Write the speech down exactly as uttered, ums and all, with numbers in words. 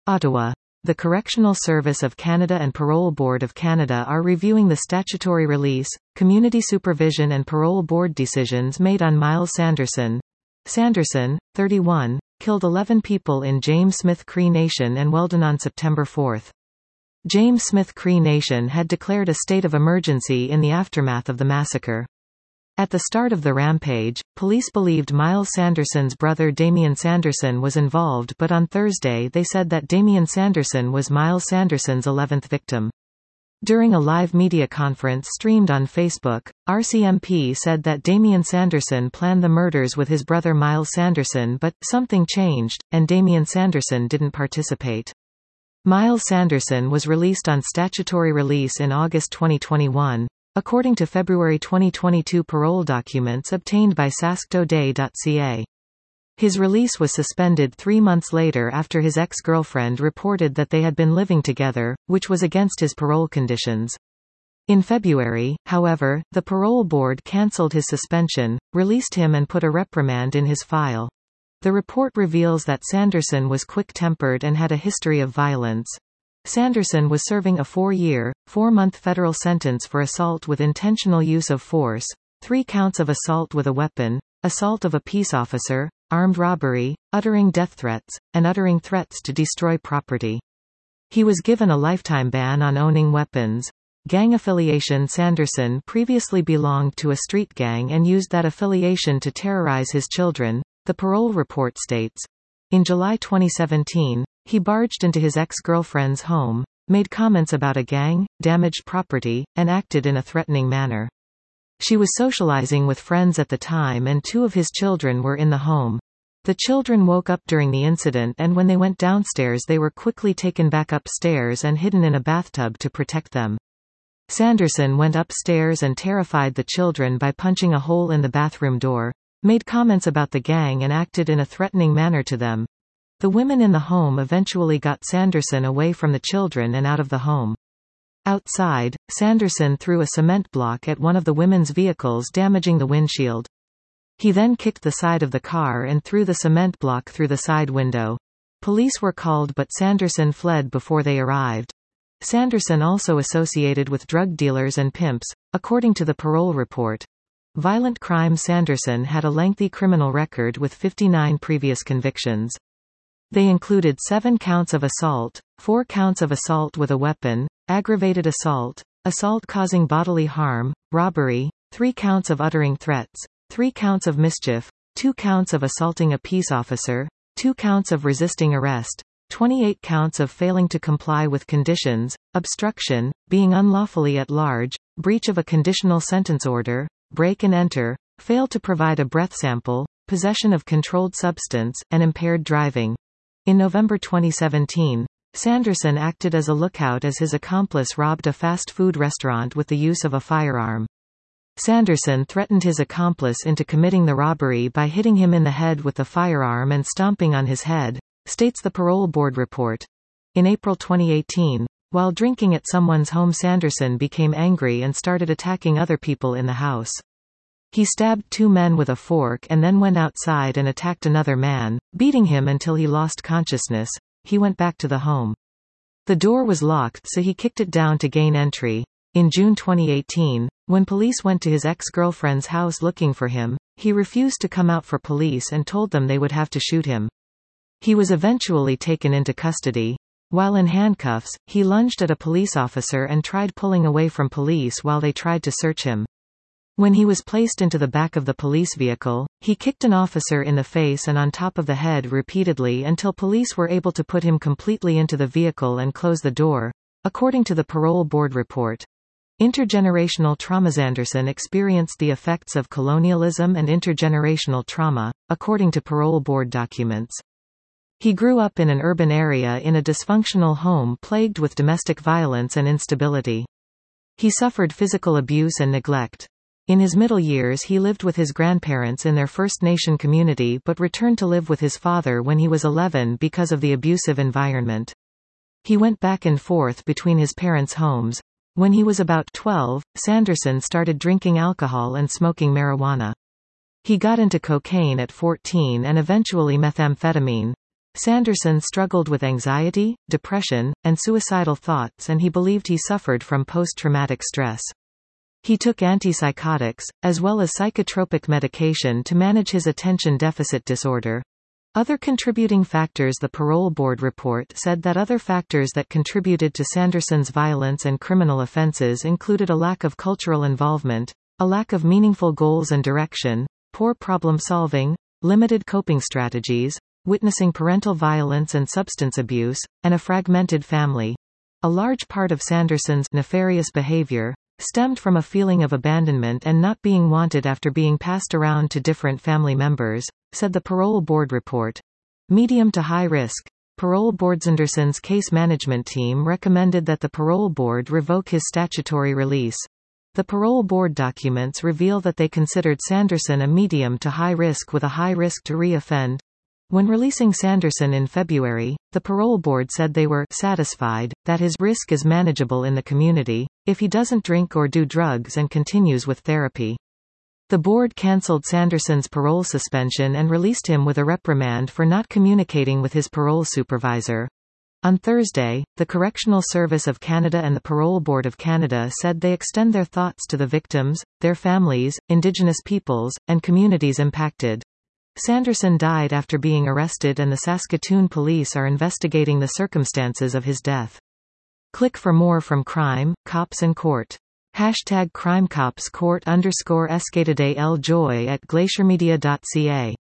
Ottawa. The Correctional Service of Canada and Parole Board of Canada are reviewing the statutory release, community supervision and parole board decisions made on Myles Sanderson. Sanderson, thirty-one, killed eleven people in James Smith Cree Nation and Weldon on September fourth. James Smith Cree Nation had declared a state of emergency in the aftermath of the massacre. At the start of the rampage, police believed Myles Sanderson's brother Damian Sanderson was involved, but on Thursday they said that Damian Sanderson was Myles Sanderson's eleventh victim. During a live media conference streamed on Facebook, R C M P said that Damian Sanderson planned the murders with his brother Myles Sanderson, but something changed, and Damian Sanderson didn't participate. Myles Sanderson was released on statutory release in August twenty twenty-one. According to February twenty twenty-two parole documents obtained by sask today dot c a. His release was suspended three months later after his ex-girlfriend reported that they had been living together, which was against his parole conditions. In February, however, the parole board cancelled his suspension, released him and put a reprimand in his file. The report reveals that Sanderson was quick-tempered and had a history of violence. Sanderson was serving a four-year, four-month federal sentence for assault with intentional use of force, three counts of assault with a weapon, assault of a peace officer, armed robbery, uttering death threats, and uttering threats to destroy property. He was given a lifetime ban on owning weapons. Gang affiliation. Sanderson previously belonged to a street gang and used that affiliation to terrorize his children, the parole report states. In July twenty seventeen, he barged into his ex-girlfriend's home, made comments about a gang, damaged property, and acted in a threatening manner. She was socializing with friends at the time and two of his children were in the home. The children woke up during the incident and when they went downstairs they were quickly taken back upstairs and hidden in a bathtub to protect them. Sanderson went upstairs and terrified the children by punching a hole in the bathroom door, made comments about the gang and acted in a threatening manner to them. The women in the home eventually got Sanderson away from the children and out of the home. Outside, Sanderson threw a cement block at one of the women's vehicles, damaging the windshield. He then kicked the side of the car and threw the cement block through the side window. Police were called but Sanderson fled before they arrived. Sanderson also associated with drug dealers and pimps, according to the parole report. Violent crime. Sanderson had a lengthy criminal record with fifty-nine previous convictions. They included seven counts of assault, four counts of assault with a weapon, aggravated assault, assault causing bodily harm, robbery, three counts of uttering threats, three counts of mischief, two counts of assaulting a peace officer, two counts of resisting arrest, twenty-eight counts of failing to comply with conditions, obstruction, being unlawfully at large, breach of a conditional sentence order, break and enter, fail to provide a breath sample, possession of controlled substance, and impaired driving. In November twenty seventeen, Sanderson acted as a lookout as his accomplice robbed a fast food restaurant with the use of a firearm. Sanderson threatened his accomplice into committing the robbery by hitting him in the head with the firearm and stomping on his head, states the parole board report. In April twenty eighteen, while drinking at someone's home, Sanderson became angry and started attacking other people in the house. He stabbed two men with a fork and then went outside and attacked another man, beating him until he lost consciousness. He went back to the home. The door was locked so he kicked it down to gain entry. In June twenty eighteen, when police went to his ex-girlfriend's house looking for him, he refused to come out for police and told them they would have to shoot him. He was eventually taken into custody. While in handcuffs, he lunged at a police officer and tried pulling away from police while they tried to search him. When he was placed into the back of the police vehicle, he kicked an officer in the face and on top of the head repeatedly until police were able to put him completely into the vehicle and close the door, according to the parole board report. Intergenerational trauma. Sanderson experienced the effects of colonialism and intergenerational trauma, according to parole board documents. He grew up in an urban area in a dysfunctional home plagued with domestic violence and instability. He suffered physical abuse and neglect. In his middle years he lived with his grandparents in their First Nation community but returned to live with his father when he was eleven because of the abusive environment. He went back and forth between his parents' homes. When he was about twelve, Sanderson started drinking alcohol and smoking marijuana. He got into cocaine at fourteen and eventually methamphetamine. Sanderson struggled with anxiety, depression, and suicidal thoughts, and he believed he suffered from post-traumatic stress. He took antipsychotics, as well as psychotropic medication to manage his attention deficit disorder. Other contributing factors. The parole board report said that other factors that contributed to Sanderson's violence and criminal offenses included a lack of cultural involvement, a lack of meaningful goals and direction, poor problem solving, limited coping strategies, witnessing parental violence and substance abuse, and a fragmented family. A large part of Sanderson's nefarious behavior stemmed from a feeling of abandonment and not being wanted after being passed around to different family members, said the parole board report. Medium to high risk. Parole board. Sanderson's case management team recommended that the parole board revoke his statutory release. The parole board documents reveal that they considered Sanderson a medium to high risk with a high risk to re-offend. When releasing Sanderson in February, the parole board said they were satisfied that his risk is manageable in the community, if he doesn't drink or do drugs and continues with therapy. The board cancelled Sanderson's parole suspension and released him with a reprimand for not communicating with his parole supervisor. On Thursday, the Correctional Service of Canada and the Parole Board of Canada said they extend their thoughts to the victims, their families, Indigenous peoples, and communities impacted. Sanderson died after being arrested, and the Saskatoon police are investigating the circumstances of his death. Click for more from Crime, Cops and Court. Hashtag Crime Cops Court underscore Escataday El Joy at glaciermedia dot c a